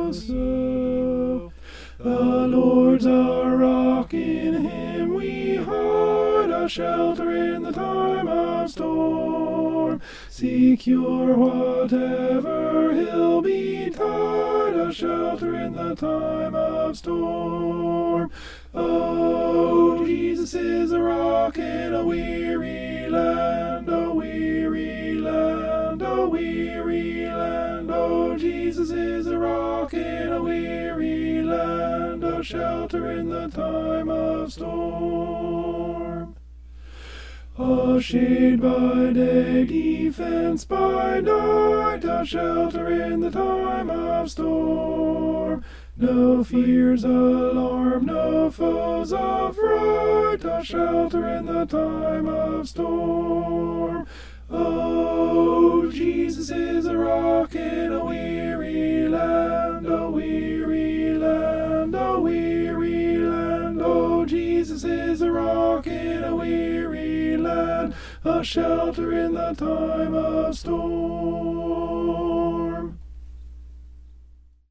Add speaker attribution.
Speaker 1: so. The Lord's our rock, in him we hide, a shelter in the time of storm. Secure whatever hill betide, a shelter in the time of storm. Oh, Jesus is a rock in a weary land, a weary land, a weary land. Oh, Jesus is a rock in a weary land, a shelter in the time of storm. A shade by day, defense by night, a shelter in the time of storm. No fears alarm, no foes affright, a shelter in the time of storm. Oh, Jesus is a rock in a weary land, a weary land, a weary land. Oh, Jesus is a rock in a weary land, a shelter in the time of storm.